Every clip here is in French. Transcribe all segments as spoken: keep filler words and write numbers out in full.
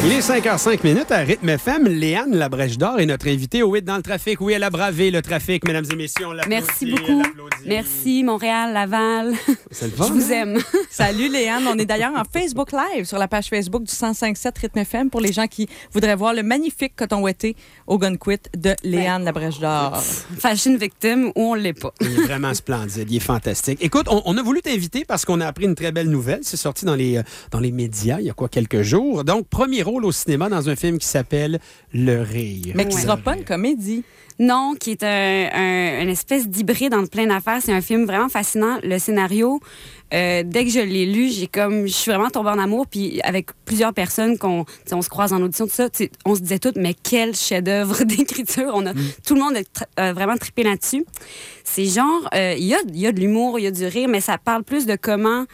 Il est cinq heures cinq minutes à Rythme F M. Léane Labrèche d'Or est notre invitée au huit dans le trafic. Oui, elle a bravé le trafic, mesdames et messieurs. On l'applaudit. Merci beaucoup. Merci, Montréal, Laval. C'est le fun. Je vous aime. Salut Léane. On est d'ailleurs en Facebook Live sur la page Facebook du cent cinq sept Rythme F M pour les gens qui voudraient voir le magnifique coton ouaté au Gun Quit de Léane Ben, Labrèche d'Or. Fashion victime ou on l'est pas. Il est vraiment splendide. Il est fantastique. Écoute, on, on a voulu t'inviter parce qu'on a appris une très belle nouvelle. C'est sorti dans les, dans les médias il y a quoi, quelques jours. Donc, premier rôle au cinéma dans un film qui s'appelle Le Rire. Mais qui Ouais. sera pas une comédie. Non, qui est un, un- une espèce d'hybride entre plein d'affaires. C'est un film vraiment fascinant. Le scénario, euh, dès que je l'ai lu, j'ai comme, je suis vraiment tombée en amour. Puis avec plusieurs personnes qu'on, tu sais, on se croise en audition, tout ça, tu sais, on se disait toutes, mais quel chef-d'œuvre d'écriture. On a, tout le monde a tr- euh, vraiment trippé là-dessus. C'est genre, euh, il y a, il y a de l'humour, il y a du rire, mais ça parle plus de comment.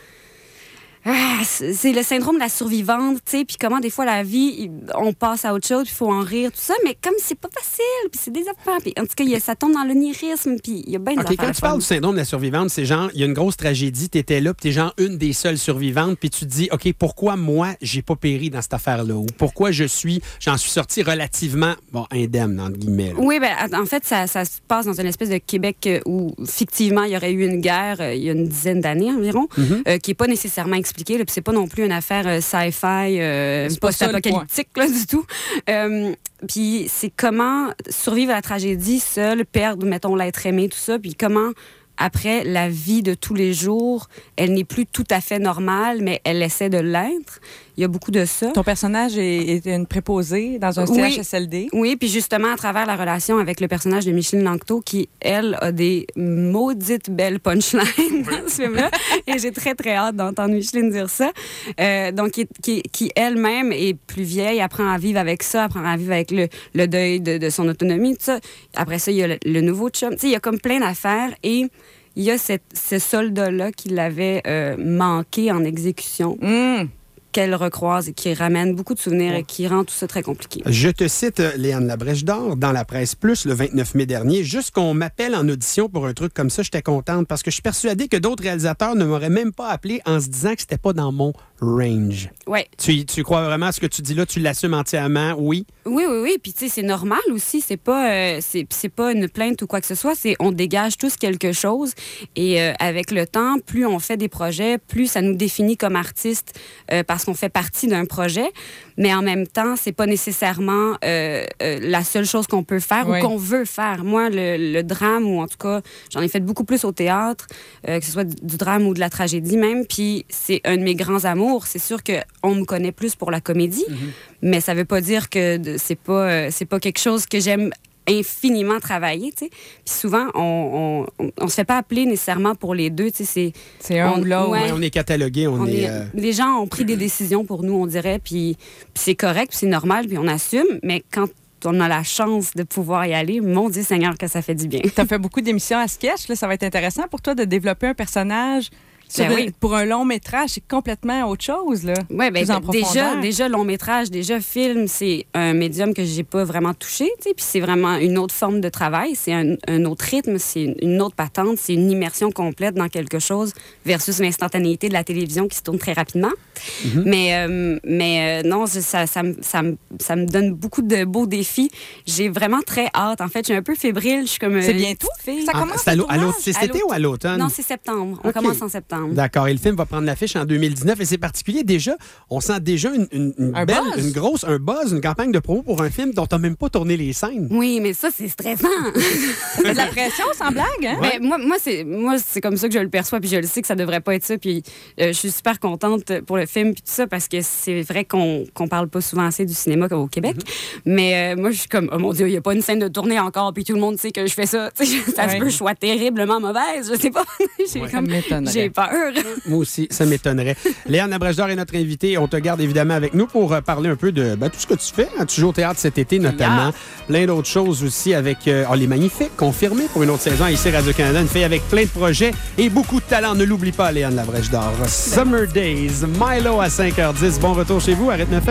Ah, c'est c'est le syndrome de la survivante, tu sais, puis comment des fois la vie, il- on passe à autre chose, puis il faut en rire, tout ça, mais comme c'est pas facile, puis c'est des affaires, puis en tout cas, il y a- ça tombe dans l'onirisme, puis il y a bien des OK, affaires. quand le tu fun. parles du syndrome de la survivante, c'est genre, il y a une grosse tragédie, t'étais là, puis t'es genre une des seules survivantes, puis tu te dis, OK, pourquoi moi, j'ai pas péri dans cette affaire-là? Ou pourquoi je suis, j'en suis sorti relativement, bon, indemne, entre guillemets. là. Oui, ben, en fait, ça, ça se passe dans une espèce de Québec euh, où, fictivement, il y aurait eu une guerre euh, il y a une dizaine d'années environ, Mhm. euh, qui n'est pas nécessairement expliquée, là, puis c'est pas non plus une affaire euh, sci-fi, euh, C'est pas ça, le post-apocalyptique, là, du tout. Euh, puis c'est comment survivre à la tragédie seul, perdre, mettons, l'être aimé, tout ça, puis comment... Après, la vie de tous les jours, elle n'est plus tout à fait normale, mais elle essaie de l'être. Il y a beaucoup de ça. Ton personnage est, est une préposée dans un Oui. C H S L D. Oui, puis justement, à travers la relation avec le personnage de Micheline Langto, qui, elle, a des maudites belles punchlines dans ce film-là. Et j'ai très, très hâte d'entendre Micheline dire ça. Euh, donc, qui, qui, qui, elle-même est plus vieille, apprend à vivre avec ça, apprend à vivre avec le, le deuil de, de son autonomie, tout ça. Après ça, il y a le, le nouveau chum. Tu sais, il y a comme plein d'affaires et il y a cette, ce soldat-là qui l'avait euh, manqué en exécution, Mmh. qu'elle recroise et qui ramène beaucoup de souvenirs et qui rend tout ça très compliqué. Je te cite euh, Léane Labrèche d'Or dans la presse plus le vingt-neuf mai dernier. Juste qu'on m'appelle en audition pour un truc comme ça, j'étais contente parce que je suis persuadée que d'autres réalisateurs ne m'auraient même pas appelé en se disant que c'était pas dans mon range. Ouais. Tu, tu crois vraiment à ce que tu dis là? Tu l'assumes entièrement? Oui? Oui, oui, oui. Puis, tu sais, c'est normal aussi. C'est pas, euh, c'est, c'est pas une plainte ou quoi que ce soit. C'est on dégage tous quelque chose. Et euh, avec le temps, plus on fait des projets, plus ça nous définit comme artistes euh, parce qu'on fait partie d'un projet. Mais en même temps, c'est pas nécessairement euh, euh, la seule chose qu'on peut faire Oui. ou qu'on veut faire. Moi, le, le drame, ou en tout cas, j'en ai fait beaucoup plus au théâtre, euh, que ce soit du, du drame ou de la tragédie même. Puis, c'est un de mes grands amours. C'est sûr qu'on me connaît plus pour la comédie, mais ça veut pas dire que de- c'est pas, euh, c'est pas quelque chose que j'aime infiniment travailler, tu sais. Puis souvent, on, on, on se fait pas appeler nécessairement pour les deux, tu sais. C'est, C'est un On- ou l'autre. ouais. Ouais, on est catalogué, on, on est... est- euh, Les gens ont pris des décisions pour nous, on dirait, puis, puis c'est correct, puis c'est normal, puis on assume, mais quand on a la chance de pouvoir y aller, mon Dieu Seigneur, que ça fait du bien. Tu as fait beaucoup d'émissions à sketch. Là, ça va être intéressant pour toi de développer un personnage. Sur Ben une- oui. Pour un long métrage, c'est complètement autre chose. Là. Oui, bien, Plus en déjà, profondeur. déjà, long métrage, déjà, film, c'est un médium que j'ai pas vraiment touché, tu sais, puis c'est vraiment une autre forme de travail, c'est un, un autre rythme, c'est une, une autre patente, c'est une immersion complète dans quelque chose versus l'instantanéité de la télévision qui se tourne très rapidement. Mm-hmm. Mais, euh, mais euh, non, je- ça, ça, me- ça, me- ça me donne beaucoup de beaux défis. J'ai vraiment très hâte. En fait, je suis un peu fébrile. Je suis comme. C'est euh, bientôt? fille. Ça ah, commence c'est à l'au- à le l'automne. tournage? C'est cet À été ou à l'automne? Non, c'est septembre. On OK. commence en septembre. D'accord. Et le film va prendre l'affiche en deux mille dix-neuf et c'est particulier. Déjà, on sent déjà une, une, une Un belle, buzz. une grosse, un buzz, une campagne de promo pour un film dont tu n'as même pas tourné les scènes. Oui, mais ça, c'est stressant. Ça fait de la pression, sans blague. Hein? Ben, moi, moi, c'est, moi, c'est comme ça que je le perçois, puis je le sais que ça devrait pas être ça. Puis euh, je suis super contente pour le film, puis tout ça, parce que c'est vrai qu'on qu'on parle pas souvent assez du cinéma au Québec. Mais euh, moi, je suis comme, oh mon Dieu, il y a pas une scène de tournée encore, puis tout le monde sait que je fais ça. Tu sais, ça se Ouais. peut que je sois terriblement mauvaise, je sais pas. j'ai, Ouais. comme- Ça m'étonnerait. j'ai peur. Moi aussi, ça m'étonnerait. Léane Labrèche d'Or est notre invitée. On te garde évidemment avec nous pour euh, parler un peu de ben, tout ce que tu fais. Hein. Tu joues au théâtre cet été, notamment. Plein d'autres choses aussi avec euh, oh, Les Magnifiques, confirmé pour une autre saison ici Radio-Canada. Une fille avec plein de projets et beaucoup de talent. Ne l'oublie pas, Léane Labrèche d'Or. Summer Days, Milo à cinq heures dix. Bon retour chez vous à Rythme F M.